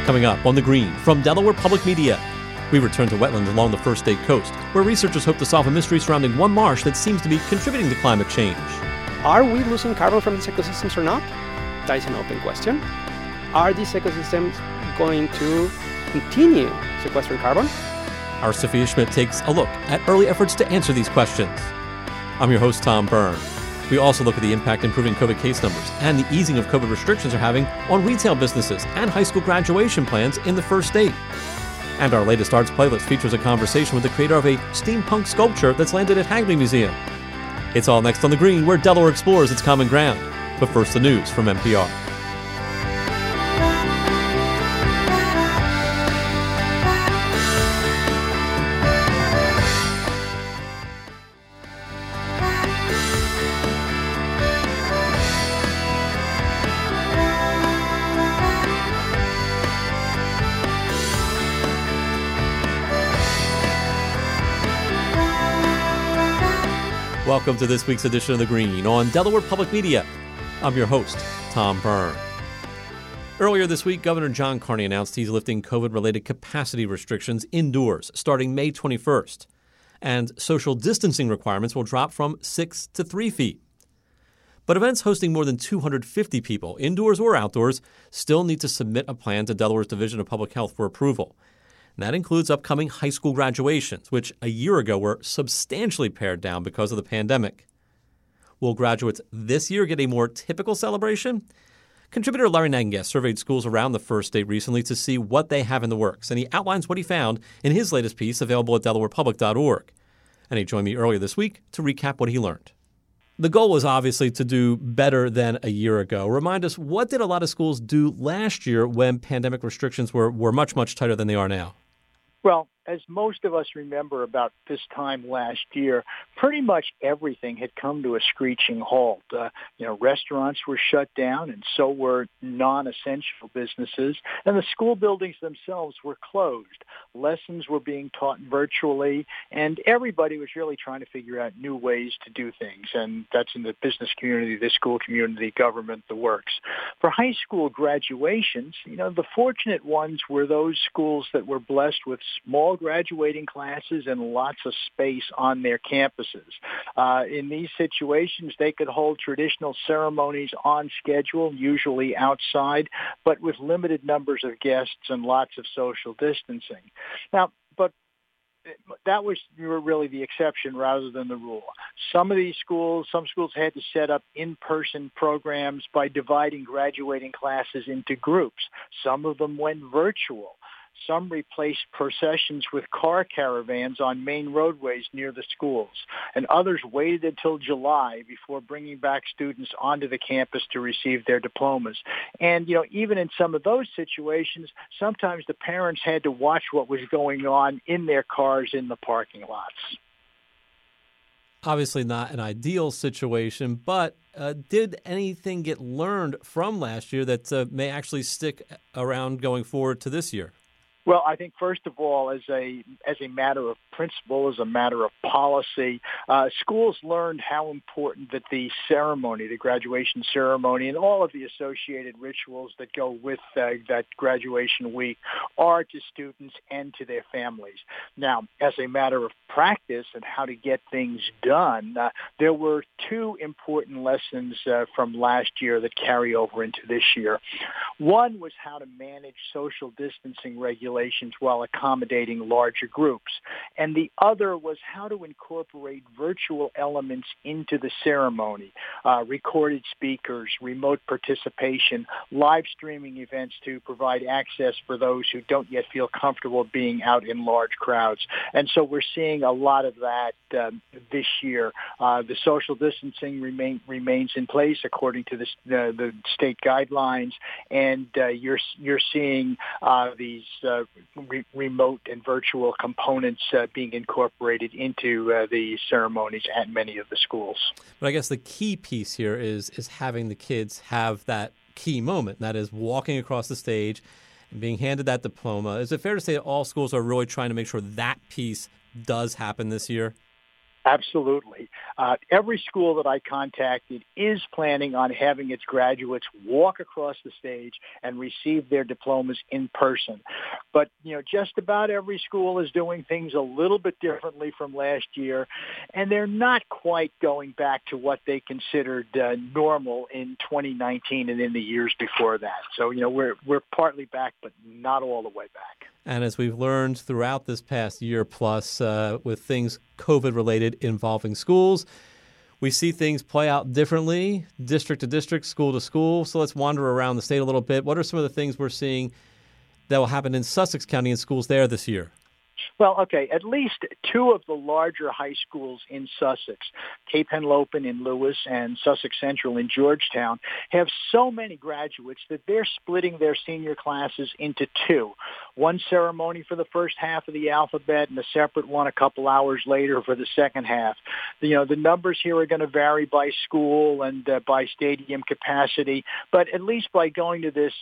Coming up on The Green from Delaware Public Media, we return to wetlands along the First State coast, where researchers hope to solve a mystery surrounding one marsh that seems to be contributing to climate change. Are we losing carbon from these ecosystems or not? That is an open question. Are these ecosystems going to continue sequestering carbon? Our Sophia Schmidt takes a look at early efforts to answer these questions. I'm your host, Tom Byrne. We also look at the impact improving COVID case numbers and the easing of COVID restrictions are having on retail businesses and high school graduation plans in the First State. And our latest arts playlist features a conversation with the creator of a steampunk sculpture that's landed at Hagley Museum. It's all next on The Green, where Delaware explores its common ground. But first, the news from NPR. Welcome to this week's edition of The Green on Delaware Public Media. I'm your host, Tom Byrne. Earlier this week, Governor John Carney announced he's lifting COVID-related capacity restrictions indoors starting May 21st. And social distancing requirements will drop from 6 to 3 feet. But events hosting more than 250 people, indoors or outdoors, still need to submit a plan to Delaware's Division of Public Health for approval. And that includes upcoming high school graduations, which a year ago were substantially pared down because of the pandemic. Will graduates this year get a more typical celebration? Contributor Larry Nagenguest surveyed schools around the First State recently to see what they have in the works, and he outlines what he found in his latest piece available at delawarepublic.org. And he joined me earlier this week to recap what he learned. The goal was obviously to do better than a year ago. Remind us, what did a lot of schools do last year when pandemic restrictions were much, much tighter than they are now? Well, as most of us remember about this time last year, pretty much everything had come to a screeching halt. Restaurants were shut down, and so were non-essential businesses, and the school buildings themselves were closed. Lessons were being taught virtually, and everybody was really trying to figure out new ways to do things, and that's in the business community, the school community, government, the works. For high school graduations, the fortunate ones were those schools that were blessed with small graduating classes and lots of space on their campuses. In these situations, they could hold traditional ceremonies on schedule, usually outside, but with limited numbers of guests and lots of social distancing. Now, but that was really the exception rather than the rule. Some schools had to set up in-person programs by dividing graduating classes into groups. Some of them went virtual. Some replaced processions with car caravans on main roadways near the schools, and others waited until July before bringing back students onto the campus to receive their diplomas. And, even in some of those situations, sometimes the parents had to watch what was going on in their cars in the parking lots. Obviously not an ideal situation, but did anything get learned from last year that may actually stick around going forward to this year? Well, I think first of all, as a matter of principle, as a matter of policy, schools learned how important that the ceremony, the graduation ceremony, and all of the associated rituals that go with that graduation week are to students and to their families. Now, as a matter of practice and how to get things done, there were two important lessons from last year that carry over into this year. One was how to manage social distancing regulations while accommodating larger groups. And the other was how to incorporate virtual elements into the ceremony, recorded speakers, remote participation, live streaming events to provide access for those who don't yet feel comfortable being out in large crowds. And so we're seeing a lot of that this year. The social distancing remains in place according to the state guidelines, and you're seeing these remote and virtual components being incorporated into the ceremonies at many of the schools. But I guess the key piece here is having the kids have that key moment, that is walking across the stage and being handed that diploma. Is it fair to say that all schools are really trying to make sure that piece does happen this year? Absolutely. Every school that I contacted is planning on having its graduates walk across the stage and receive their diplomas in person. But, just about every school is doing things a little bit differently from last year, and they're not quite going back to what they considered normal in 2019 and in the years before that. So, we're partly back, but not all the way back. And as we've learned throughout this past year plus with things COVID-related involving schools, we see things play out differently, district to district, school to school. So let's wander around the state a little bit. What are some of the things we're seeing that will happen in Sussex County and schools there this year? Well, okay, at least two of the larger high schools in Sussex, Cape Henlopen in Lewis and Sussex Central in Georgetown, have so many graduates that they're splitting their senior classes into two. One ceremony for the first half of the alphabet and a separate one a couple hours later for the second half. The numbers here are going to vary by school and by stadium capacity, but at least by going to this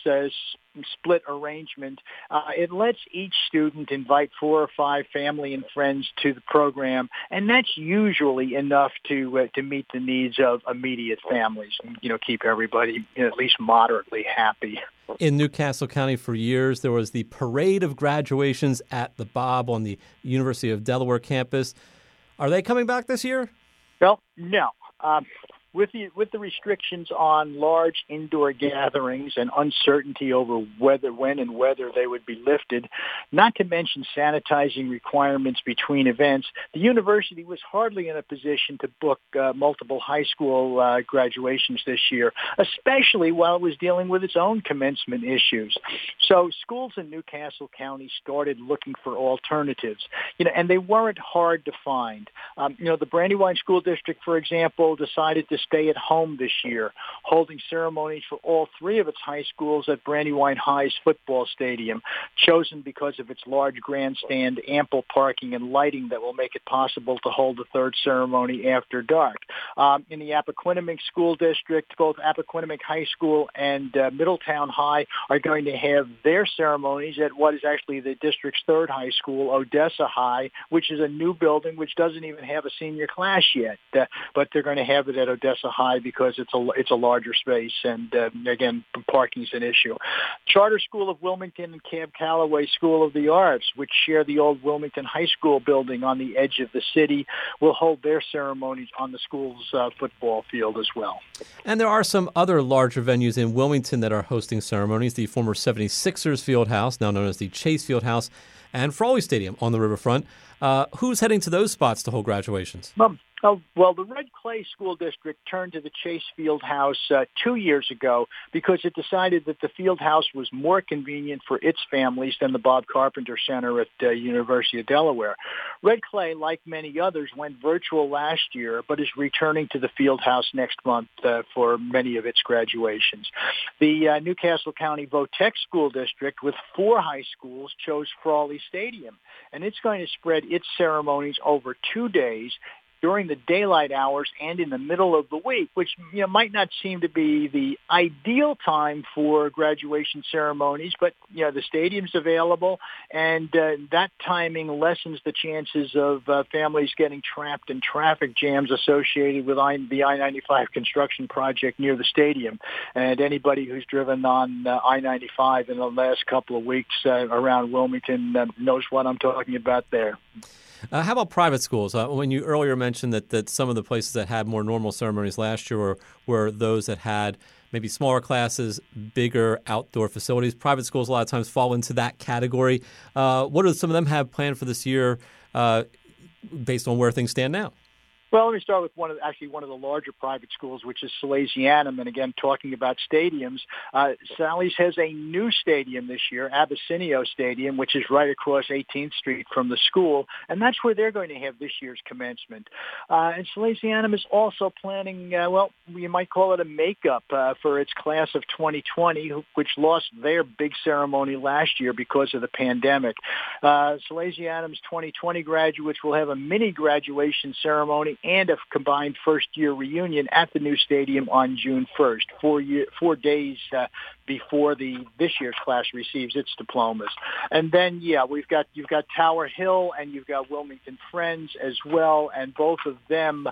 split arrangement, it lets each student invite 4 or 5 family and friends to the program, and that's usually enough to meet the needs of immediate families and keep everybody at least moderately happy. In Newcastle County for years, there was the parade of graduations at the Bob on the University of Delaware campus. Are they coming back this year? Well, no. With the restrictions on large indoor gatherings and uncertainty over when and whether they would be lifted, not to mention sanitizing requirements between events, the university was hardly in a position to book multiple high school graduations this year, especially while it was dealing with its own commencement issues. So schools in Newcastle County started looking for alternatives, and they weren't hard to find. The Brandywine School District, for example, decided to stay at home this year, holding ceremonies for all 3 of its high schools at Brandywine High's football stadium, chosen because of its large grandstand, ample parking, and lighting that will make it possible to hold the 3rd ceremony after dark. In the Appoquinimink School District, both Appoquinimink High School and Middletown High are going to have their ceremonies at what is actually the district's 3rd high school, Odessa High, which is a new building which doesn't even have a senior class yet, but they're going to have it at Odessa High because it's a larger space, and again, parking's an issue. Charter School of Wilmington and Cab Calloway School of the Arts, which share the old Wilmington High School building on the edge of the city, will hold their ceremonies on the school's football field as well. And there are some other larger venues in Wilmington that are hosting ceremonies. The former 76ers Fieldhouse, now known as the Chase Fieldhouse, and Frawley Stadium on the riverfront. Who's heading to those spots to hold graduations? Well, the Red Clay School District turned to the Chase Fieldhouse 2 years ago because it decided that the Fieldhouse was more convenient for its families than the Bob Carpenter Center at University of Delaware. Red Clay, like many others, went virtual last year, but is returning to the Fieldhouse next month for many of its graduations. The Newcastle County Votech School District, with 4 high schools, chose Frawley Stadium, and it's going to spread its ceremonies over 2 days during the daylight hours and in the middle of the week, which might not seem to be the ideal time for graduation ceremonies, but the stadium's available, and that timing lessens the chances of families getting trapped in traffic jams associated with the I-95 construction project near the stadium. And anybody who's driven on I-95 in the last couple of weeks around Wilmington knows what I'm talking about there. How about private schools? When you earlier mentioned that some of the places that had more normal ceremonies last year were those that had maybe smaller classes, bigger outdoor facilities. Private schools a lot of times fall into that category. What do some of them have planned for this year based on where things stand now? Well, let me start with one of the larger private schools, which is Salesianum. And again, talking about stadiums, Sally's has a new stadium this year, Abysinio Stadium, which is right across 18th Street from the school. And that's where they're going to have this year's commencement. And Salesianum is also planning, you might call it a makeup for its class of 2020, which lost their big ceremony last year because of the pandemic. Salesianum's 2020 graduates will have a mini graduation ceremony and a combined first-year reunion at the new stadium on June 1st, 4 days before this year's class receives its diplomas. And then, you've got Tower Hill and you've got Wilmington Friends as well, and both of them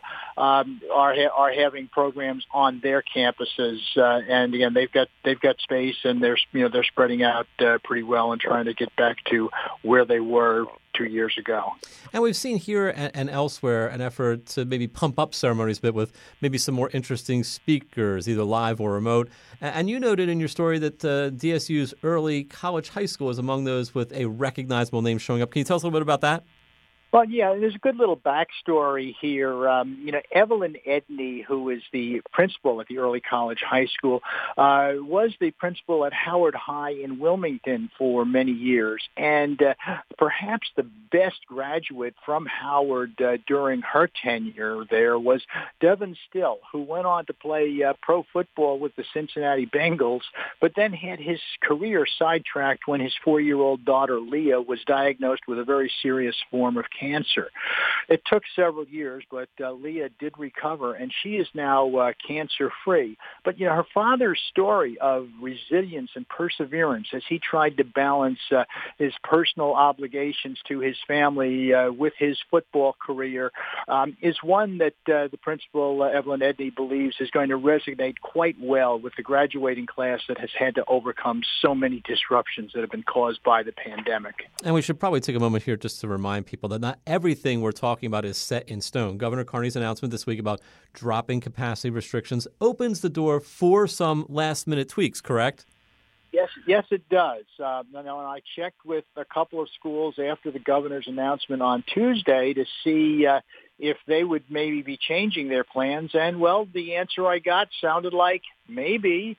are having programs on their campuses. And again, they've got space, and they're spreading out pretty well and trying to get back to where they were 2 years ago. And we've seen here and elsewhere an effort to maybe pump up ceremonies a bit with maybe some more interesting speakers, either live or remote. And you noted in your story that DSU's Early College High School is among those with a recognizable name showing up. Can you tell us a little bit about that? Well, there's a good little backstory here. Evelyn Edney, who is the principal at the Early College High School, was the principal at Howard High in Wilmington for many years. And perhaps the best graduate from Howard during her tenure there was Devin Still, who went on to play pro football with the Cincinnati Bengals, but then had his career sidetracked when his 4-year-old daughter, Leah, was diagnosed with a very serious form of cancer. It took several years, but Leah did recover, and she is now cancer-free. But, her father's story of resilience and perseverance as he tried to balance his personal obligations to his family with his football career is one that the principal, Evelyn Edney, believes is going to resonate quite well with the graduating class that has had to overcome so many disruptions that have been caused by the pandemic. And we should probably take a moment here just to remind people that not everything we're talking about is set in stone. Governor Carney's announcement this week about dropping capacity restrictions opens the door for some last-minute tweaks, correct? Yes, it does. And I checked with a couple of schools after the governor's announcement on Tuesday to see if they would maybe be changing their plans. And, well, the answer I got sounded like maybe.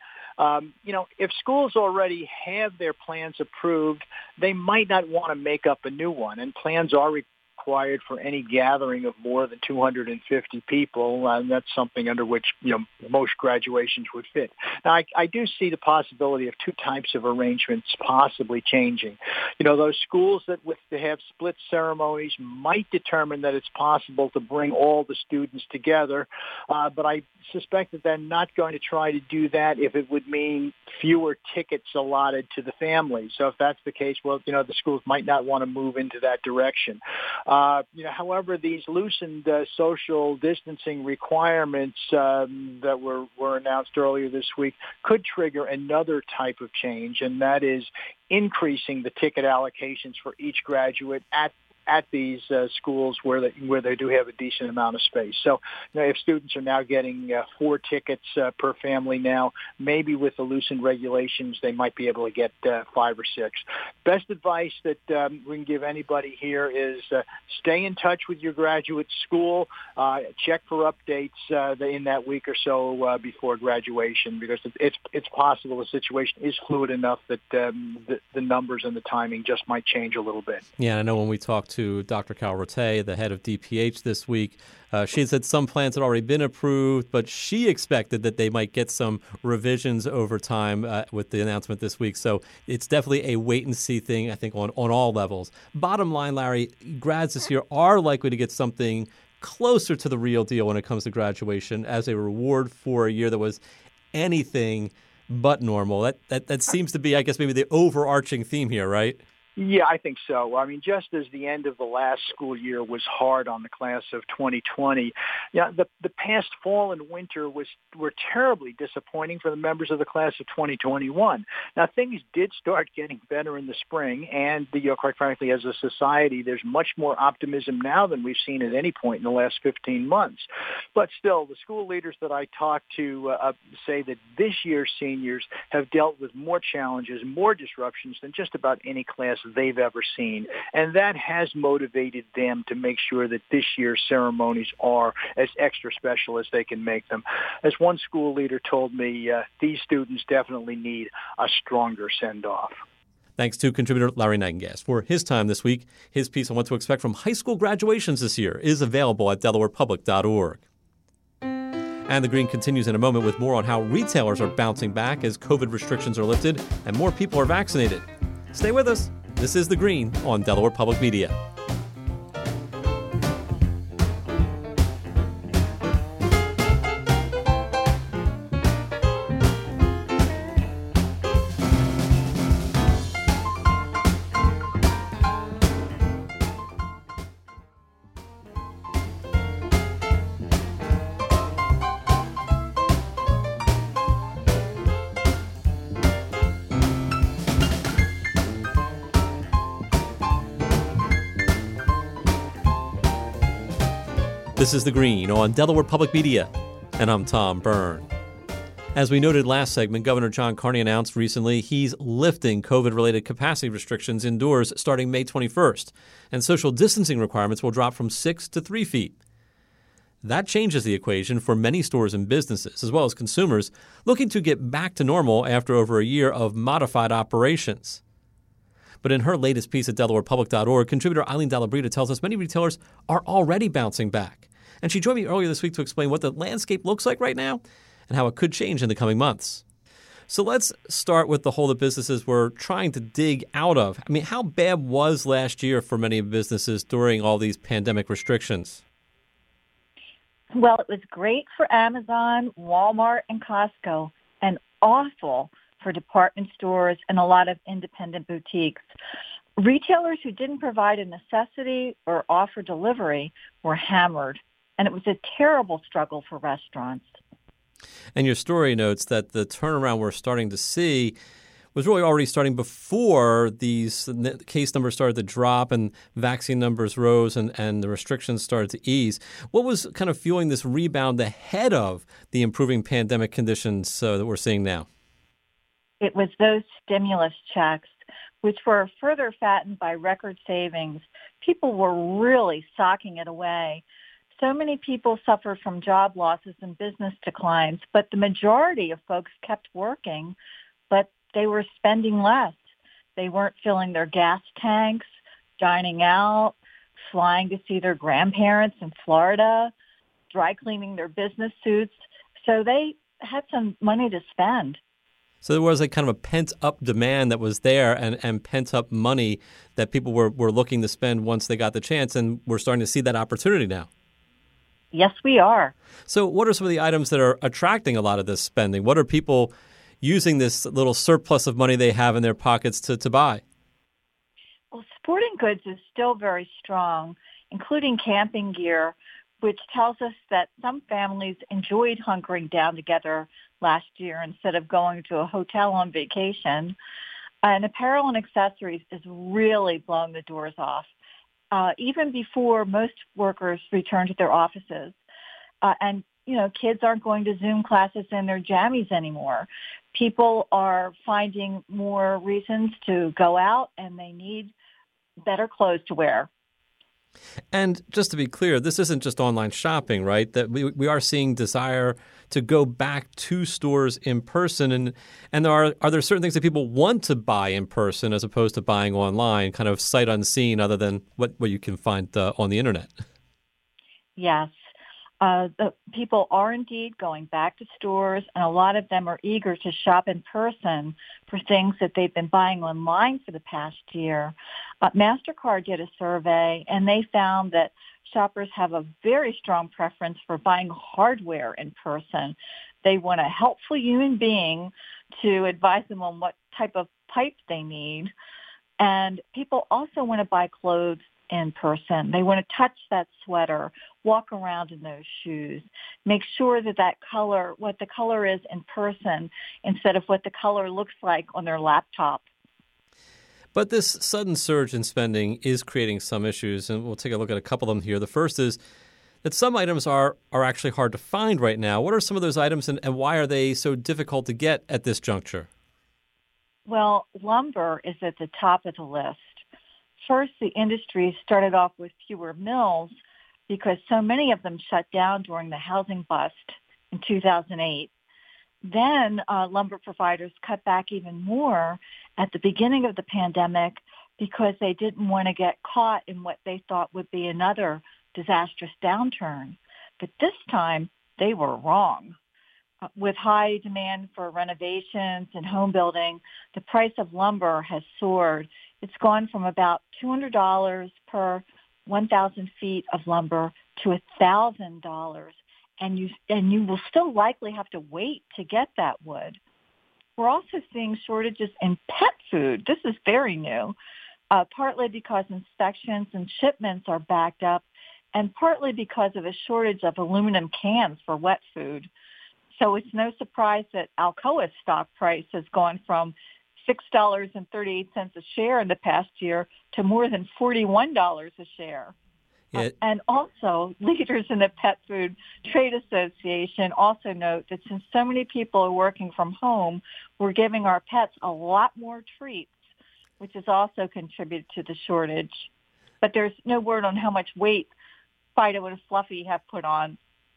If schools already have their plans approved, they might not want to make up a new one, and plans are required for any gathering of more than 250 people, and that's something under which most graduations would fit. Now, I do see the possibility of two types of arrangements possibly changing. Those schools that have split ceremonies might determine that it's possible to bring all the students together, but I suspect that they're not going to try to do that if it would mean fewer tickets allotted to the families. So if that's the case, the schools might not want to move into that direction. However, these loosened social distancing requirements that were announced earlier this week could trigger another type of change, and that is increasing the ticket allocations for each graduate at these schools where they do have a decent amount of space. So, if students are now getting 4 tickets per family now, maybe with the loosened regulations, they might be able to get 5 or 6. Best advice that we can give anybody here is stay in touch with your graduate school. Check for updates in that week or so before graduation, because it's possible the situation is fluid enough that the numbers and the timing just might change a little bit. Yeah, I know when we talked to Dr. Cal Rote, the head of DPH this week, she had said some plans had already been approved, but she expected that they might get some revisions over time with the announcement this week. So it's definitely a wait-and-see thing, I think, on all levels. Bottom line, Larry, grads this year are likely to get something closer to the real deal when it comes to graduation as a reward for a year that was anything but normal. That seems to be, I guess, maybe the overarching theme here, right? Yeah, I think so. I mean, just as the end of the last school year was hard on the class of 2020, the past fall and winter were terribly disappointing for the members of the class of 2021. Now, things did start getting better in the spring, and quite frankly, as a society, there's much more optimism now than we've seen at any point in the last 15 months. But still, the school leaders that I talked to say that this year's seniors have dealt with more challenges, more disruptions than just about any class they've ever seen. And that has motivated them to make sure that this year's ceremonies are as extra special as they can make them. As one school leader told me, these students definitely need a stronger send-off. Thanks to contributor Larry Nigengast for his time this week. His piece on what to expect from high school graduations this year is available at DelawarePublic.org. And The Green continues in a moment with more on how retailers are bouncing back as COVID restrictions are lifted and more people are vaccinated. Stay with us. This is The Green on Delaware Public Media. This is The Green on Delaware Public Media, and I'm Tom Byrne. As we noted last segment, Governor John Carney announced recently he's lifting COVID-related capacity restrictions indoors starting May 21st, and social distancing requirements will drop from 6 to 3 feet. That changes the equation for many stores and businesses, as well as consumers looking to get back to normal after over a year of modified operations. But in her latest piece at DelawarePublic.org, contributor Eileen Dalabrita tells us many retailers are already bouncing back. And she joined me earlier this week to explain what the landscape looks like right now and how it could change in the coming months. So let's start with the hole that businesses were trying to dig out of. I mean, how bad was last year for many businesses during all these pandemic restrictions? Well, it was great for Amazon, Walmart, and Costco, and awful for department stores and a lot of independent boutiques. Retailers who didn't provide a necessity or offer delivery were hammered, and it was a terrible struggle for restaurants. And your story notes that the turnaround we're starting to see was really already starting before these case numbers started to drop and vaccine numbers rose and the restrictions started to ease. What was kind of fueling this rebound ahead of the improving pandemic conditions that we're seeing now? It was those stimulus checks, which were further fattened by record savings. People were really socking it away. So many people suffered from job losses and business declines, but the majority of folks kept working, but they were spending less. They weren't filling their gas tanks, dining out, flying to see their grandparents in Florida, dry cleaning their business suits. So they had some money to spend. So there was a kind of a pent-up demand that was there and pent-up money that people were looking to spend once they got the chance, and we're starting to see that opportunity now. Yes, we are. So what are some of the items that are attracting a lot of this spending? What are people using this little surplus of money they have in their pockets to buy? Well, sporting goods is still very strong, including camping gear, which tells us that some families enjoyed hunkering down together last year instead of going to a hotel on vacation. And apparel and accessories is really blowing the doors off. Even before most workers return to their offices. And, kids aren't going to Zoom classes in their jammies anymore. People are finding more reasons to go out, and they need better clothes to wear. And just to be clear, this isn't just online shopping, right? That we are seeing desire to go back to stores in person. And are there certain things that people want to buy in person as opposed to buying online, kind of sight unseen, other than what you can find on the internet? Yes. The people are indeed going back to stores, and a lot of them are eager to shop in person for things that they've been buying online for the past year. MasterCard did a survey, and they found that shoppers have a very strong preference for buying hardware in person. They want a helpful human being to advise them on what type of pipe they need. And people also want to buy clothes in person. They want to touch that sweater, walk around in those shoes, make sure that color, what the color is in person instead of what the color looks like on their laptop. But this sudden surge in spending is creating some issues, and we'll take a look at a couple of them here. The first is that some items are actually hard to find right now. What are some of those items, and why are they so difficult to get at this juncture? Well, lumber is at the top of the list. First, the industry started off with fewer mills because so many of them shut down during the housing bust in 2008. Then lumber providers cut back even more at the beginning of the pandemic because they didn't want to get caught in what they thought would be another disastrous downturn. But this time, they were wrong. With high demand for renovations and home building, the price of lumber has soared. It's gone from about $200 per 1,000 feet of lumber to $1,000, and you will still likely have to wait to get that wood. We're also seeing shortages in pet food. This is very new, partly because inspections and shipments are backed up, and partly because of a shortage of aluminum cans for wet food. So it's no surprise that Alcoa's stock price has gone from $6.38 a share in the past year to more than $41 a share. And also, leaders in the Pet Food Trade Association also note that since so many people are working from home, we're giving our pets a lot more treats, which has also contributed to the shortage. But there's no word on how much weight Fido and Fluffy have put on.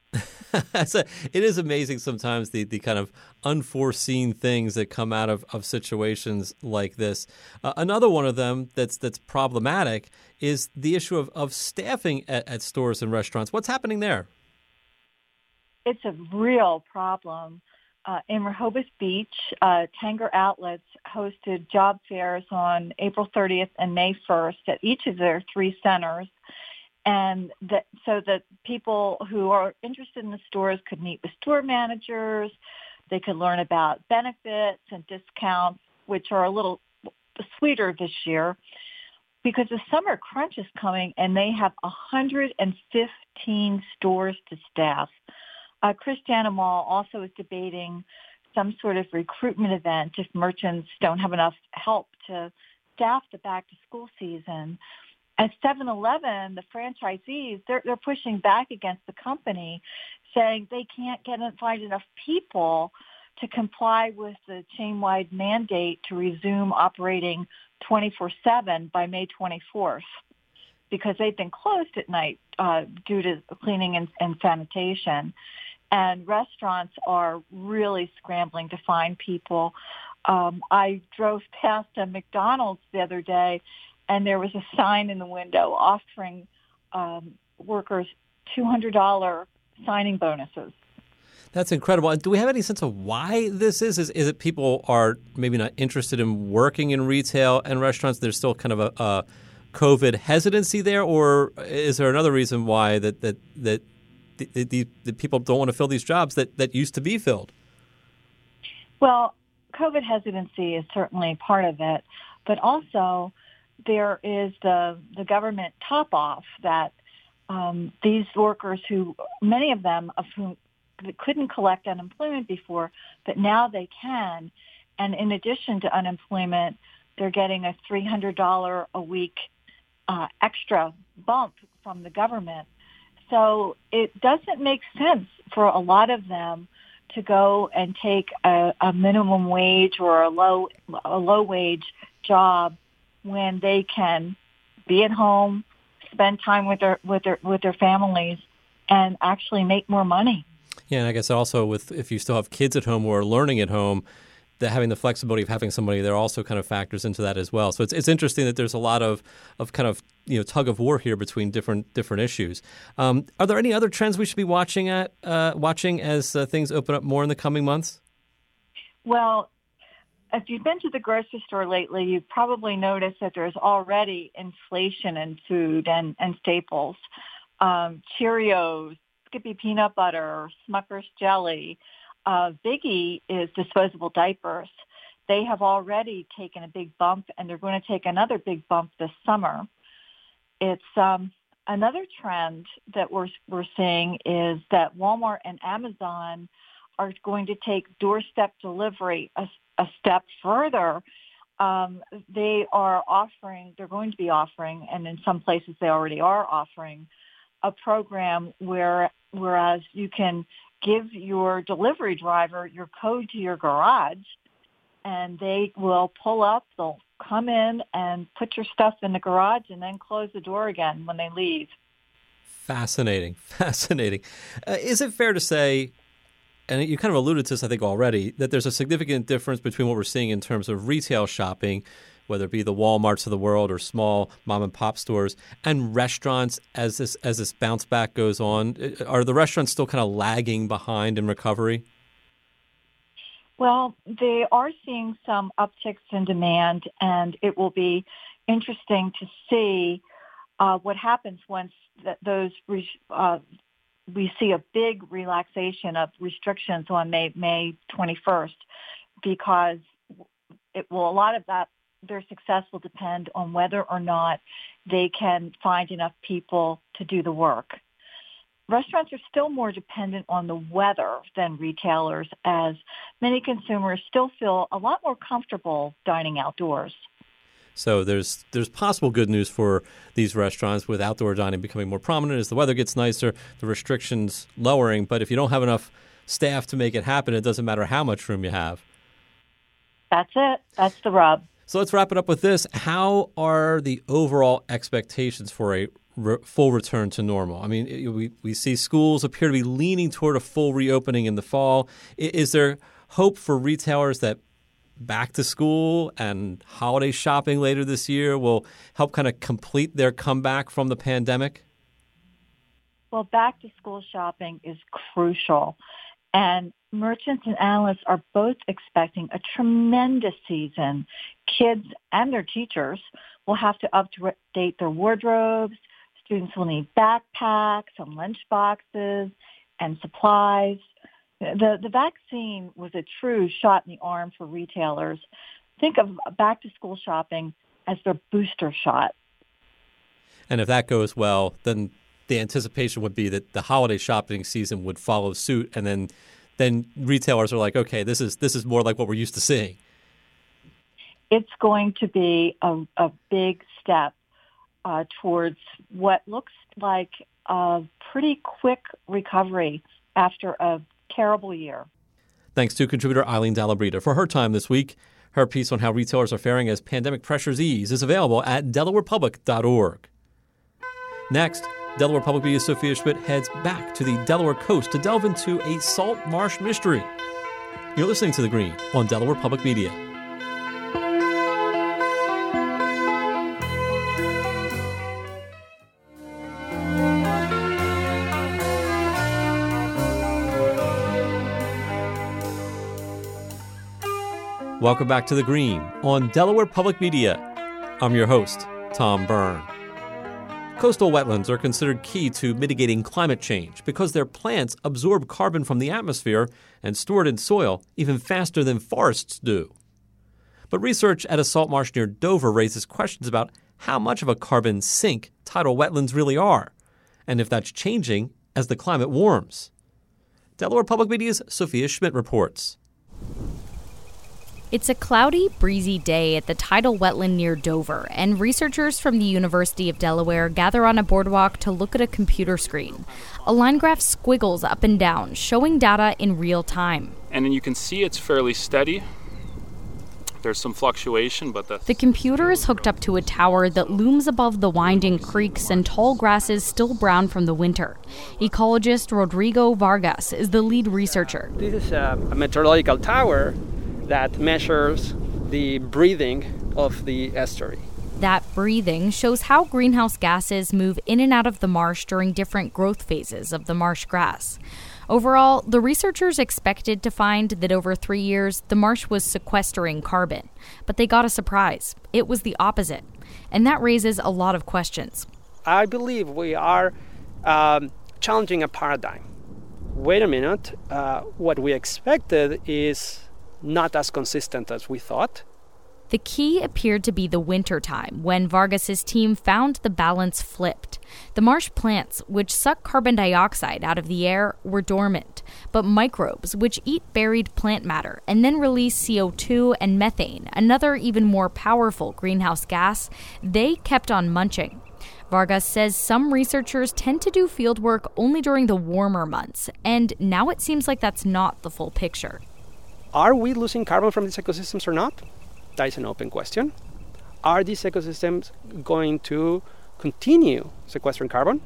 It is amazing sometimes the kind of unforeseen things that come out of situations like this. Another one of them that's problematic is the issue of staffing at stores and restaurants. What's happening there? It's a real problem. In Rehoboth Beach, Tanger Outlets hosted job fairs on April 30th and May 1st at each of their 3 centers. And so that people who are interested in the stores could meet with store managers. They could learn about benefits and discounts, which are a little sweeter this year because the summer crunch is coming and they have 115 stores to staff. Chris Janimal also is debating some sort of recruitment event if merchants don't have enough help to staff the back-to-school season. At 7-Eleven, the franchisees, they're pushing back against the company, saying they can't find enough people to comply with the chain-wide mandate to resume operating 24/7 by May 24th because they've been closed at night due to cleaning and sanitation. And restaurants are really scrambling to find people. I drove past a McDonald's the other day, and there was a sign in the window offering workers $200 signing bonuses. That's incredible. And do we have any sense of why this is? Is it people are maybe not interested in working in retail and restaurants? There's still kind of a COVID hesitancy there, or is there another reason why that the people don't want to fill these jobs that used to be filled? Well, COVID hesitancy is certainly part of it, but also there is the government top-off that these workers who, many of them of whom couldn't collect unemployment before, but now they can. And in addition to unemployment, they're getting a $300 a week extra bump from the government. So it doesn't make sense for a lot of them to go and take a minimum wage or a low wage job when they can be at home, spend time with their families, and actually make more money. Yeah, and I guess also if you still have kids at home or learning at home, that having the flexibility of having somebody there also kind of factors into that as well. So it's interesting that there's a lot of kind of tug of war here between different issues. Are there any other trends we should be watching as things open up more in the coming months? Well, if you've been to the grocery store lately, you've probably noticed that there's already inflation in food and staples. Cheerios, Skippy peanut butter, Smucker's jelly. Biggie is disposable diapers. They have already taken a big bump, and they're going to take another big bump this summer. It's another trend that we're seeing is that Walmart and Amazon are going to take doorstep delivery a step further. They're going to be offering, and in some places they already are offering, a program whereas you can give your delivery driver your code to your garage, and they will pull up, they'll come in and put your stuff in the garage and then close the door again when they leave. Fascinating. Is it fair to say, and you kind of alluded to this, I think, already, that there's a significant difference between what we're seeing in terms of retail shopping, whether it be the Walmarts of the world or small mom-and-pop stores, and restaurants as this bounce back goes on? Are the restaurants still kind of lagging behind in recovery? Well, they are seeing some upticks in demand, and it will be interesting to see what happens once we see a big relaxation of restrictions on May 21st, because a lot of that, their success will depend on whether or not they can find enough people to do the work. Restaurants are still more dependent on the weather than retailers, as many consumers still feel a lot more comfortable dining outdoors. So there's possible good news for these restaurants with outdoor dining becoming more prominent as the weather gets nicer, the restrictions lowering. But if you don't have enough staff to make it happen, it doesn't matter how much room you have. That's it. That's the rub. So let's wrap it up with this. How are the overall expectations for a full return to normal? I mean, we see schools appear to be leaning toward a full reopening in the fall. Is there hope for retailers that back to school and holiday shopping later this year will help kind of complete their comeback from the pandemic? Well, back to school shopping is crucial. And merchants and analysts are both expecting a tremendous season. Kids and their teachers will have to update their wardrobes. Students will need backpacks and lunch boxes and supplies. The vaccine was a true shot in the arm for retailers. Think of back-to-school shopping as their booster shot. And if that goes well, then the anticipation would be that the holiday shopping season would follow suit, and then retailers are like, okay, this is more like what we're used to seeing. It's going to be a big step towards what looks like a pretty quick recovery after a terrible year. Thanks to contributor Eileen Dalabrita for her time this week. Her piece on how retailers are faring as pandemic pressures ease is available at DelawarePublic.org. Next, Delaware Public Media's Sophia Schmidt heads back to the Delaware coast to delve into a salt marsh mystery. You're listening to The Green on Delaware Public Media. Welcome back to The Green on Delaware Public Media. I'm your host, Tom Byrne. Coastal wetlands are considered key to mitigating climate change because their plants absorb carbon from the atmosphere and store it in soil even faster than forests do. But research at a salt marsh near Dover raises questions about how much of a carbon sink tidal wetlands really are, and if that's changing as the climate warms. Delaware Public Media's Sophia Schmidt reports. It's a cloudy, breezy day at the tidal wetland near Dover, and researchers from the University of Delaware gather on a boardwalk to look at a computer screen. A line graph squiggles up and down, showing data in real time. And then you can see it's fairly steady. There's some fluctuation, but the computer is hooked up to a tower that looms above the winding creeks and tall grasses still brown from the winter. Ecologist Rodrigo Vargas is the lead researcher. This is a meteorological tower that measures the breathing of the estuary. That breathing shows how greenhouse gases move in and out of the marsh during different growth phases of the marsh grass. Overall, the researchers expected to find that over 3 years, the marsh was sequestering carbon. But they got a surprise. It was the opposite. And that raises a lot of questions. I believe we are challenging a paradigm. Wait a minute. What we expected is not as consistent as we thought. The key appeared to be the winter time, when Vargas's team found the balance flipped. The marsh plants, which suck carbon dioxide out of the air, were dormant, but microbes, which eat buried plant matter and then release CO2 and methane, another even more powerful greenhouse gas, they kept on munching. Vargas says some researchers tend to do fieldwork only during the warmer months, and now it seems like that's not the full picture. Are we losing carbon from these ecosystems or not? That is an open question. Are these ecosystems going to continue sequestering carbon?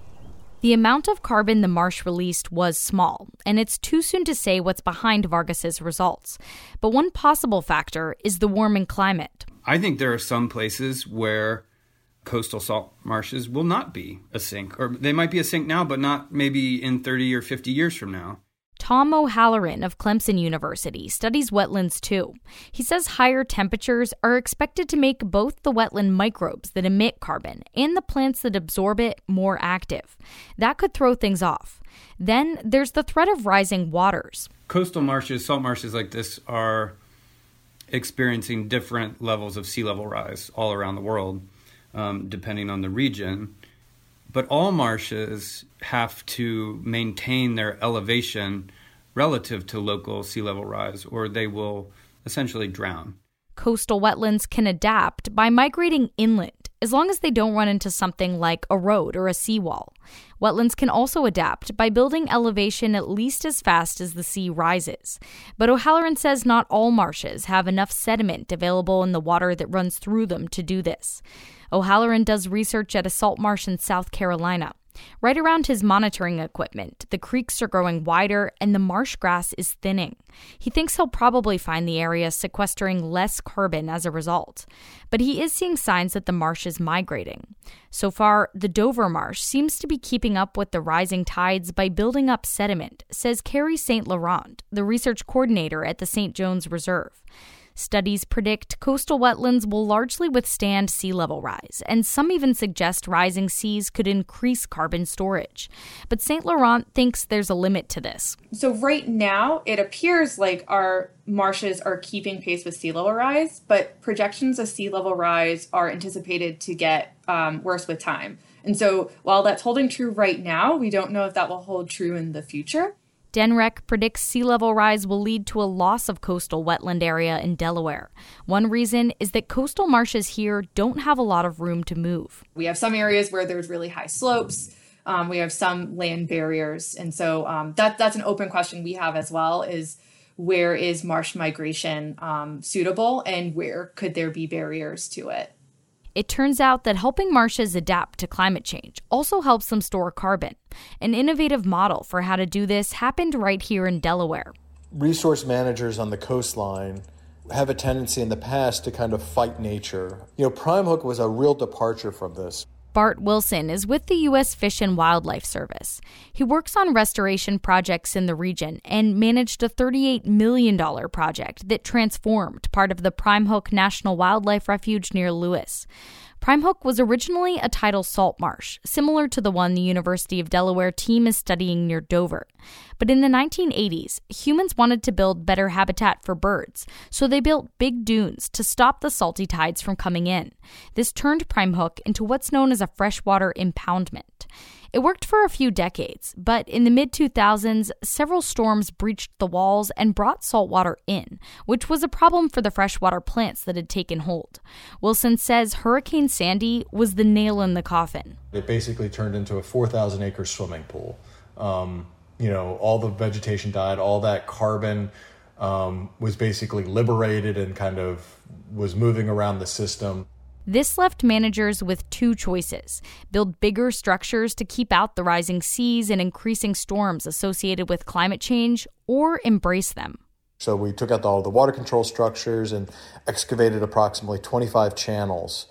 The amount of carbon the marsh released was small, and it's too soon to say what's behind Vargas's results. But one possible factor is the warming climate. I think there are some places where coastal salt marshes will not be a sink, or they might be a sink now, but not maybe in 30 or 50 years from now. Tom O'Halloran of Clemson University studies wetlands too. He says higher temperatures are expected to make both the wetland microbes that emit carbon and the plants that absorb it more active. That could throw things off. Then there's the threat of rising waters. Coastal marshes, salt marshes like this, are experiencing different levels of sea level rise all around the world, depending on the region. But all marshes have to maintain their elevation relative to local sea level rise, or they will essentially drown. Coastal wetlands can adapt by migrating inland, as long as they don't run into something like a road or a seawall. Wetlands can also adapt by building elevation at least as fast as the sea rises. But O'Halloran says not all marshes have enough sediment available in the water that runs through them to do this. O'Halloran does research at a salt marsh in South Carolina. Right around his monitoring equipment, the creeks are growing wider and the marsh grass is thinning. He thinks he'll probably find the area sequestering less carbon as a result. But he is seeing signs that the marsh is migrating. So far, the Dover Marsh seems to be keeping up with the rising tides by building up sediment, says Carrie St. Laurent, the research coordinator at the St. Jones Reserve. Studies predict coastal wetlands will largely withstand sea level rise, and some even suggest rising seas could increase carbon storage. But St. Laurent thinks there's a limit to this. So right now, it appears like our marshes are keeping pace with sea level rise, but projections of sea level rise are anticipated to get worse with time. And so while that's holding true right now, we don't know if that will hold true in the future. DNREC predicts sea level rise will lead to a loss of coastal wetland area in Delaware. One reason is that coastal marshes here don't have a lot of room to move. We have some areas where there's really high slopes. We have some land barriers. And so that's an open question we have as well, is where is marsh migration suitable and where could there be barriers to it? It turns out that helping marshes adapt to climate change also helps them store carbon. An innovative model for how to do this happened right here in Delaware. Resource managers on the coastline have a tendency in the past to kind of fight nature. Prime Hook was a real departure from this. Bart Wilson is with the U.S. Fish and Wildlife Service. He works on restoration projects in the region and managed a $38 million project that transformed part of the Prime Hook National Wildlife Refuge near Lewis. Prime Hook was originally a tidal salt marsh, similar to the one the University of Delaware team is studying near Dover. But in the 1980s, humans wanted to build better habitat for birds, so they built big dunes to stop the salty tides from coming in. This turned Prime Hook into what's known as a freshwater impoundment. It worked for a few decades, but in the mid-2000s, several storms breached the walls and brought saltwater in, which was a problem for the freshwater plants that had taken hold. Wilson says Hurricane Sandy was the nail in the coffin. It basically turned into a 4,000-acre swimming pool. All the vegetation died, all that carbon was basically liberated and kind of was moving around the system. This left managers with two choices: build bigger structures to keep out the rising seas and increasing storms associated with climate change, or embrace them. So we took out all the water control structures and excavated approximately 25 channels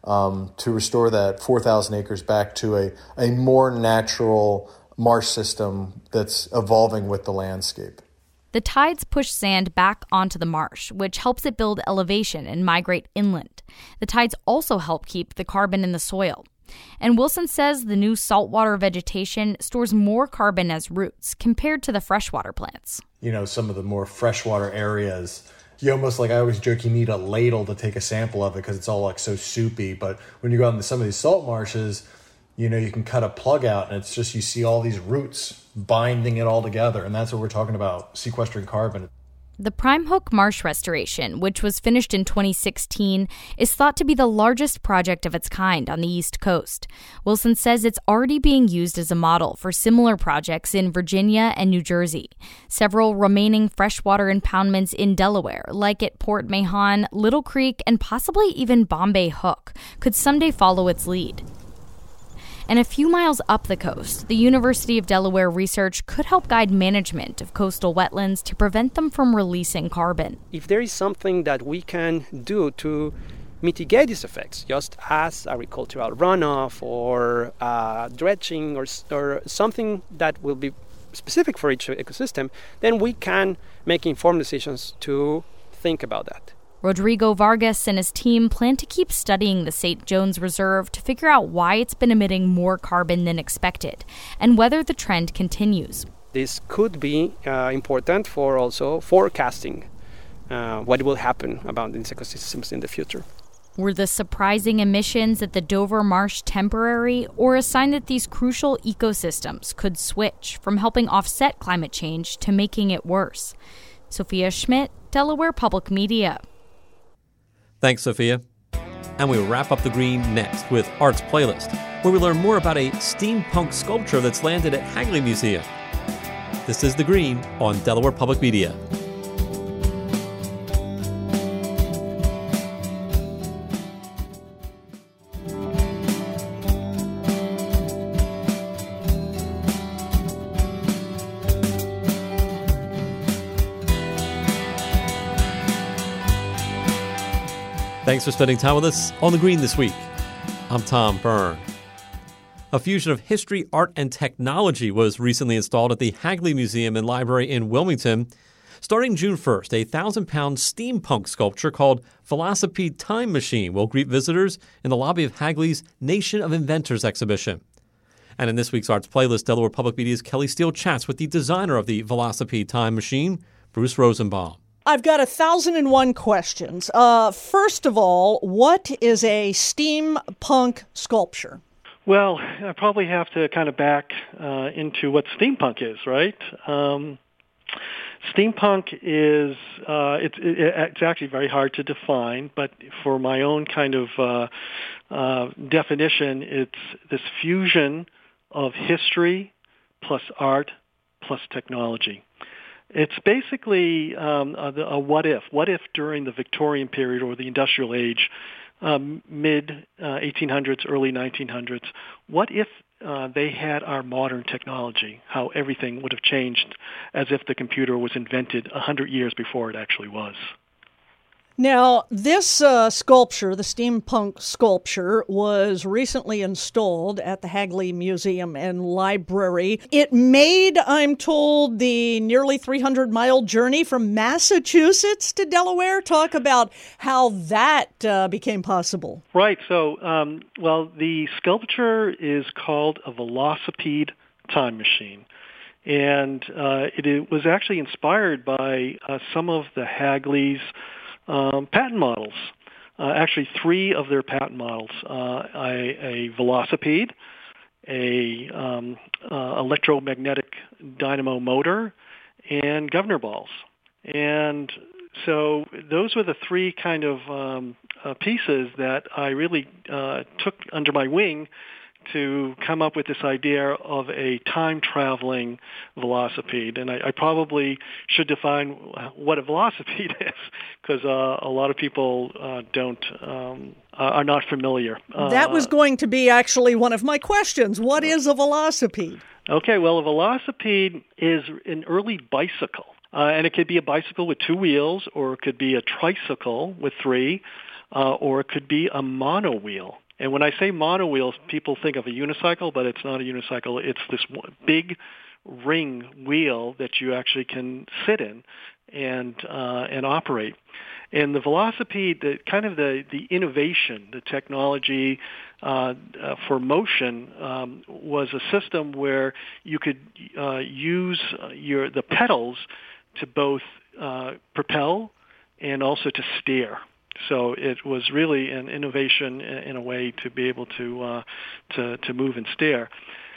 to restore that 4,000 acres back to a more natural marsh system that's evolving with the landscape. The tides push sand back onto the marsh, which helps it build elevation and migrate inland. The tides also help keep the carbon in the soil. And Wilson says the new saltwater vegetation stores more carbon as roots compared to the freshwater plants. Some of the more freshwater areas, I always joke, you need a ladle to take a sample of it because it's all so soupy. But when you go out into some of these salt marshes, you can cut a plug out and it's just, you see all these roots binding it all together. And that's what we're talking about, sequestering carbon. The Prime Hook Marsh restoration, which was finished in 2016, is thought to be the largest project of its kind on the East Coast. Wilson says it's already being used as a model for similar projects in Virginia and New Jersey. Several remaining freshwater impoundments in Delaware, like at Port Mahon, Little Creek, and possibly even Bombay Hook, could someday follow its lead. And a few miles up the coast, the University of Delaware research could help guide management of coastal wetlands to prevent them from releasing carbon. If there is something that we can do to mitigate these effects, just as agricultural runoff or dredging or something that will be specific for each ecosystem, then we can make informed decisions to think about that. Rodrigo Vargas and his team plan to keep studying the St. Jones Reserve to figure out why it's been emitting more carbon than expected and whether the trend continues. This could be important for also forecasting what will happen about these ecosystems in the future. Were the surprising emissions at the Dover Marsh temporary, or a sign that these crucial ecosystems could switch from helping offset climate change to making it worse? Sophia Schmidt, Delaware Public Media. Thanks, Sophia. And we wrap up the green next with Arts Playlist, where we learn more about a steampunk sculpture that's landed at Hagley Museum. This is The Green on Delaware Public Media. Thanks for spending time with us on The Green this week. I'm Tom Byrne. A fusion of history, art, and technology was recently installed at the Hagley Museum and Library in Wilmington. Starting June 1st, a 1,000-pound steampunk sculpture called Velocipede Time Machine will greet visitors in the lobby of Hagley's Nation of Inventors exhibition. And in this week's Arts Playlist, Delaware Public Media's Kelly Steele chats with the designer of the Velocipede Time Machine, Bruce Rosenbaum. I've got 1,001 questions. First of all, what is a steampunk sculpture? Well, I probably have to kind of back into what steampunk is, right? Steampunk is, it's actually very hard to define, but for my own kind of definition, it's this fusion of history plus art plus technology. It's basically a what if. What if during the Victorian period or the Industrial Age, mid-1800s, early 1900s, what if they had our modern technology, how everything would have changed as if the computer was invented 100 years before it actually was? Now, this sculpture, the steampunk sculpture, was recently installed at the Hagley Museum and Library. It made, I'm told, the nearly 300-mile journey from Massachusetts to Delaware. Talk about how that became possible. Right. So, the sculpture is called a Velocipede Time Machine. And it was actually inspired by some of the Hagley's patent models. Actually, 3 of their patent models: a velocipede, a electromagnetic dynamo motor, and governor balls. And so those were the 3 kind of pieces that I really took under my wing to come up with this idea of a time-traveling velocipede. And I probably should define what a velocipede is, because a lot of people are not familiar. That was going to be actually one of my questions. What is a velocipede? Okay, well, a velocipede is an early bicycle. And it could be a bicycle with 2 wheels, or it could be a tricycle with 3, or it could be a monowheel. And when I say monowheels, people think of a unicycle, but it's not a unicycle. It's this big ring wheel that you actually can sit in and operate. And the velocipede, the innovation, the technology for motion was a system where you could use the pedals to both propel and also to steer. So it was really an innovation in a way to be able to move and steer.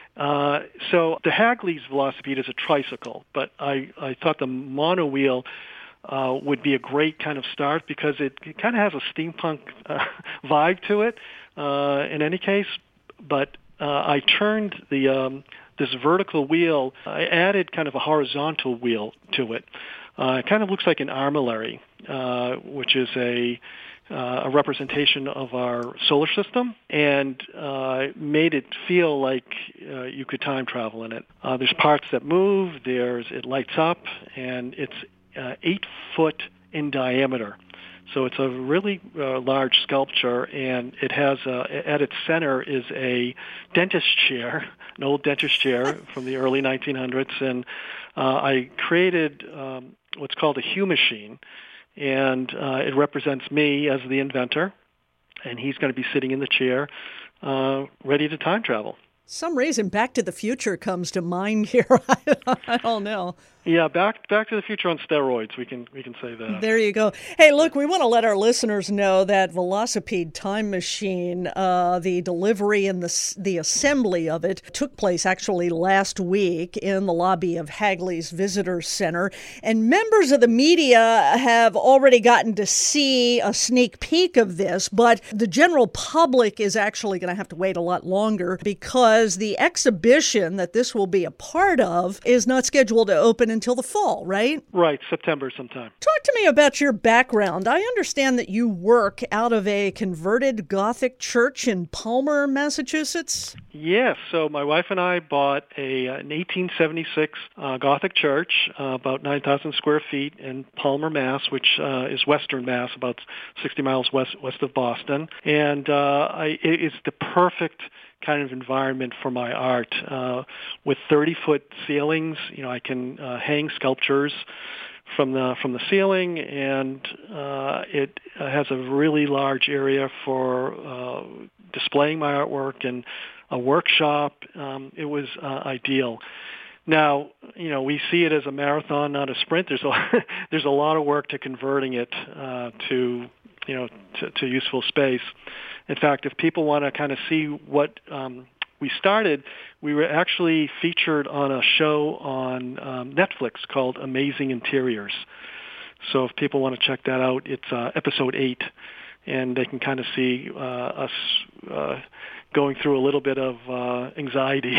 So the Hagley's velocipede is a tricycle, but I thought the monowheel would be a great kind of start because it kind of has a steampunk vibe to it. In any case, but I turned this vertical wheel. I added kind of a horizontal wheel to it. It kind of looks like an armillary, which is a representation of our solar system, and made it feel like you could time travel in it. There's parts that move. It lights up, and it's 8 foot in diameter. So it's a really large sculpture, and it has at its center is a dentist chair, an old dentist chair from the early 1900s, and I created what's called a Hue machine, and it represents me as the inventor, and he's going to be sitting in the chair, ready to time travel. Some reason Back to the Future comes to mind here. I don't know. Yeah, Back to the Future on steroids. We can say that. There you go. Hey, look, we want to let our listeners know that Velocipede Time Machine, the delivery and the assembly of it took place actually last week in the lobby of Hagley's Visitor Center, and members of the media have already gotten to see a sneak peek of this, but the general public is actually going to have to wait a lot longer because the exhibition that this will be a part of is not scheduled to open until the fall, right? Right, September sometime. Talk to me about your background. I understand that you work out of a converted Gothic church in Palmer, Massachusetts. Yes, so my wife and I bought an 1876 Gothic church, about 9,000 square feet in Palmer, Mass, which is western Mass, about 60 miles west of Boston. And it is the perfect kind of environment for my art. With 30-foot ceilings, I can hang sculptures from the ceiling, and it has a really large area for displaying my artwork and a workshop. It was ideal. Now, we see it as a marathon, not a sprint. There's a lot of work to converting it to useful space. In fact, if people want to kind of see what we started, we were actually featured on a show on Netflix called Amazing Interiors. So if people want to check that out, it's episode 8, and they can kind of see us going through a little bit of anxiety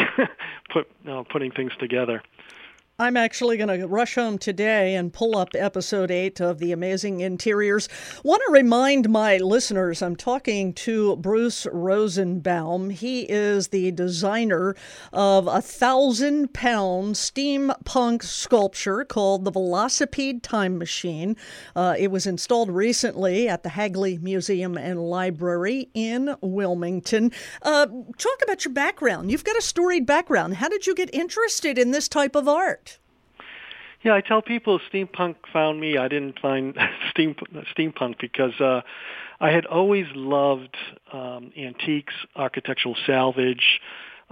putting things together. I'm actually going to rush home today and pull up episode 8 of The Amazing Interiors. Want to remind my listeners, I'm talking to Bruce Rosenbaum. He is the designer of a 1,000-pound steampunk sculpture called the Velocipede Time Machine. It was installed recently at the Hagley Museum and Library in Wilmington. Talk about your background. You've got a storied background. How did you get interested in this type of art? Yeah, I tell people steampunk found me. I didn't find steampunk because I had always loved antiques, architectural salvage,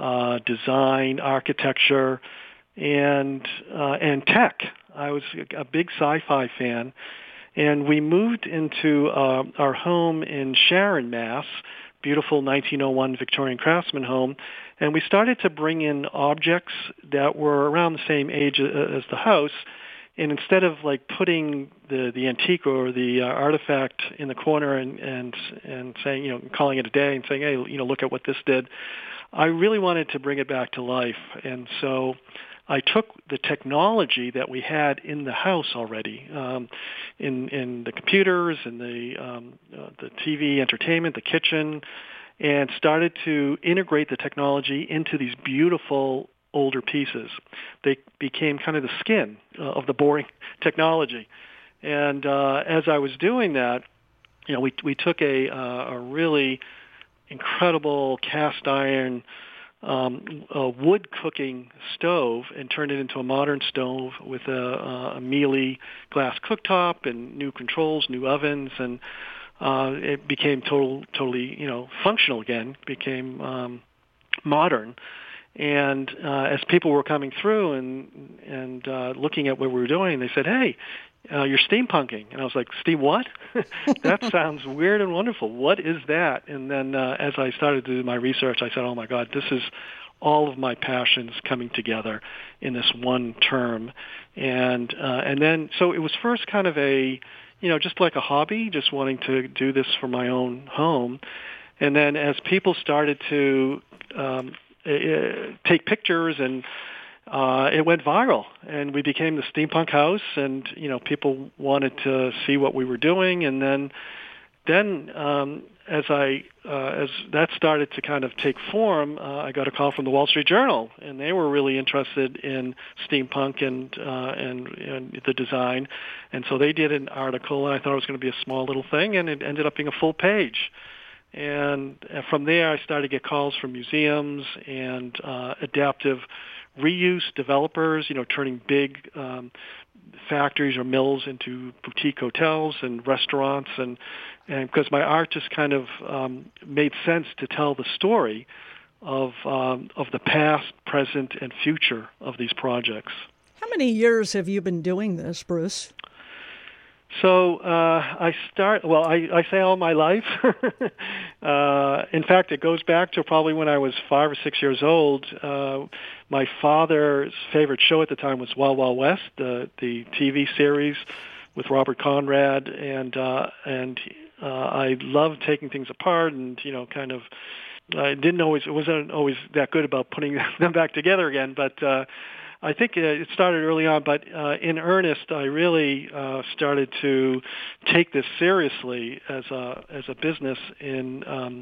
design, architecture, and tech. I was a big sci-fi fan, and we moved into our home in Sharon, Mass., beautiful 1901 Victorian craftsman home, and we started to bring in objects that were around the same age as the house, and instead of like putting the antique or the artifact in the corner and saying, calling it a day and saying, hey, look at what this did, I really wanted to bring it back to life. And so I took the technology that we had in the house already, in the computers and the TV entertainment, the kitchen, and started to integrate the technology into these beautiful older pieces. They became kind of the skin of the boring technology. And as I was doing that, we took a really incredible cast iron a wood cooking stove and turned it into a modern stove with a Miele glass cooktop and new controls, new ovens, and it became totally functional again. Became modern, and as people were coming through and looking at what we were doing, they said, "Hey, you're steampunking," and I was like, "Steam what? That sounds weird and wonderful. What is that?" And then as I started to do my research, I said, "Oh my God, this is all of my passions coming together in this one term." And then so it was first kind of a just like a hobby, just wanting to do this for my own home. And then as people started to take pictures, and it went viral, and we became the Steampunk House, and people wanted to see what we were doing. And then as that started to kind of take form, I got a call from the Wall Street Journal, and they were really interested in steampunk and the design, and so they did an article, and I thought it was going to be a small little thing, and it ended up being a full page. And from there, I started to get calls from museums and adaptive reuse developers, turning big factories or mills into boutique hotels and restaurants, and because my art just kind of made sense to tell the story of the past, present, and future of these projects. How many years have you been doing this, Bruce? So I say all my life. In fact, it goes back to probably when I was 5 or 6 years old. My father's favorite show at the time was Wild Wild West, the TV series with Robert Conrad, and I loved taking things apart and I wasn't always that good about putting them back together again, but I think it started early on, but in earnest, I really started to take this seriously as a business in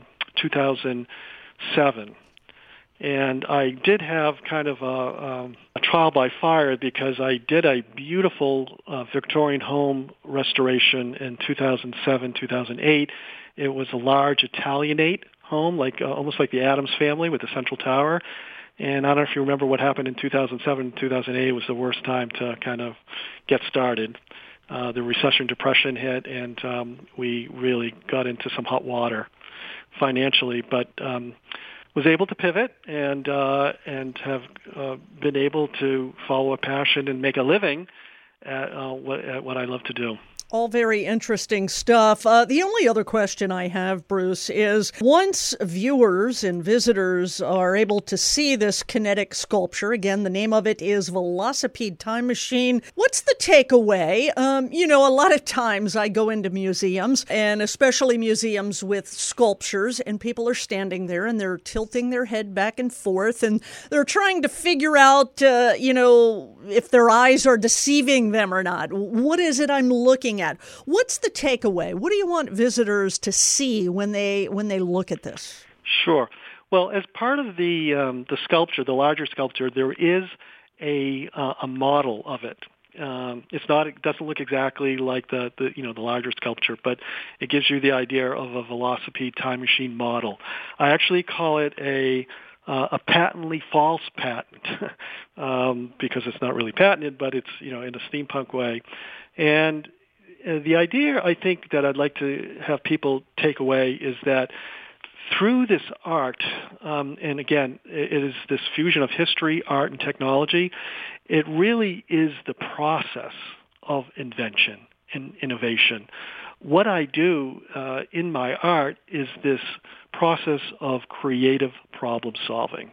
2007. And I did have kind of a trial by fire because I did a beautiful Victorian home restoration in 2007, 2008. It was a large Italianate home, almost like the Addams Family with the central tower. And I don't know if you remember what happened in 2007, 2008 was the worst time to kind of get started. The recession, depression hit, and we really got into some hot water financially, but was able to pivot and have been able to follow a passion and make a living at what I love to do. All very interesting stuff. The only other question I have, Bruce, is once viewers and visitors are able to see this kinetic sculpture, again, the name of it is Velocipede Time Machine, what's the takeaway? A lot of times I go into museums, and especially museums with sculptures, and people are standing there and they're tilting their head back and forth, and they're trying to figure out, if their eyes are deceiving them or not. What is it I'm looking at? What's the takeaway? What do you want visitors to see when they look at this? Sure. Well, as part of the sculpture, the larger sculpture, there is a model of it. It doesn't look exactly like the larger sculpture, but it gives you the idea of a Velocipede time machine model. I actually call it a patently false patent because it's not really patented, but it's in a steampunk way. And the idea I think that I'd like to have people take away is that through this art, and again, it is this fusion of history, art, and technology, it really is the process of invention and innovation. What I do in my art is this process of creative problem solving.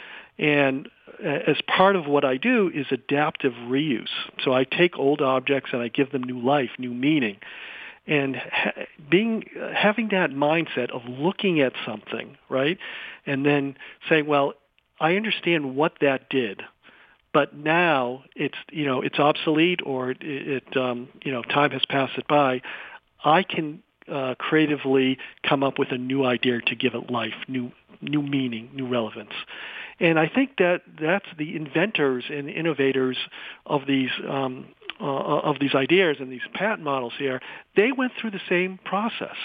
And as part of what I do is adaptive reuse. So I take old objects and I give them new life, new meaning. And having that mindset of looking at something, right, and then saying, well, I understand what that did, but now it's obsolete or time has passed it by. I can creatively come up with a new idea to give it life, new meaning, new relevance. And I think that's the inventors and innovators of these ideas and these patent models here. They went through the same process,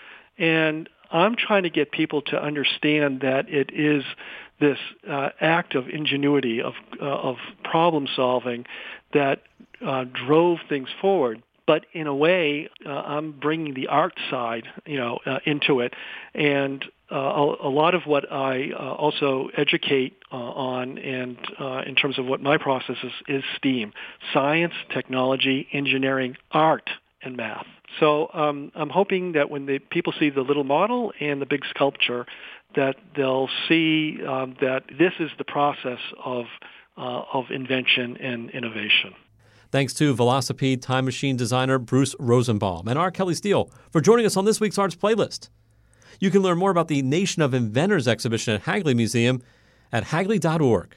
and I'm trying to get people to understand that it is this act of ingenuity, of problem solving, that drove things forward. But in a way, I'm bringing the art side, into it, and a lot of what I also educate on, and in terms of what my process is STEAM: science, technology, engineering, art, and math. So I'm hoping that when people see the little model and the big sculpture, that they'll see that this is the process of invention and innovation. Thanks to Velocipede Time Machine designer Bruce Rosenbaum and R. Kelly Steele for joining us on this week's Arts Playlist. You can learn more about the Nation of Inventors exhibition at Hagley Museum at hagley.org.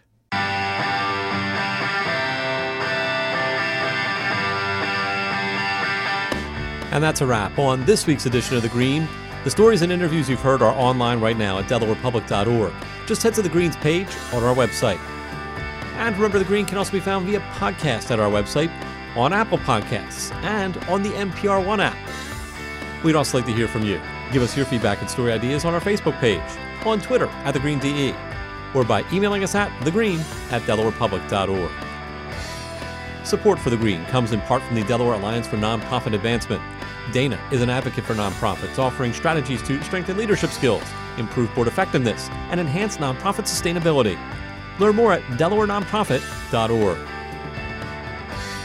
And that's a wrap on this week's edition of The Green. The stories and interviews you've heard are online right now at delawarepublic.org. Just head to The Green's page on our website. And remember, The Green can also be found via podcast at our website, on Apple Podcasts, and on the NPR One app. We'd also like to hear from you. Give us your feedback and story ideas on our Facebook page, on Twitter at TheGreenDE, or by emailing us at thegreen@delawarepublic.org. Support for The Green comes in part from the Delaware Alliance for Nonprofit Advancement. Dana is an advocate for nonprofits, offering strategies to strengthen leadership skills, improve board effectiveness, and enhance nonprofit sustainability. Learn more at delawarenonprofit.org.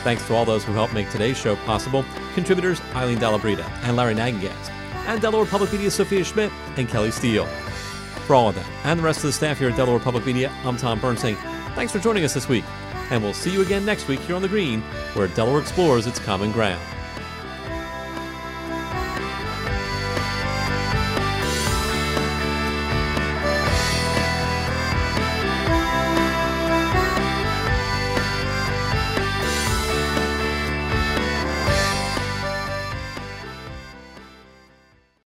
Thanks to all those who helped make today's show possible. Contributors Eileen Dalabrita and Larry Nagengast, and Delaware Public Media's Sophia Schmidt and Kelly Steele. For all of them and the rest of the staff here at Delaware Public Media, I'm Tom Byrne saying thanks for joining us this week. And we'll see you again next week here on The Green, where Delaware explores its common ground.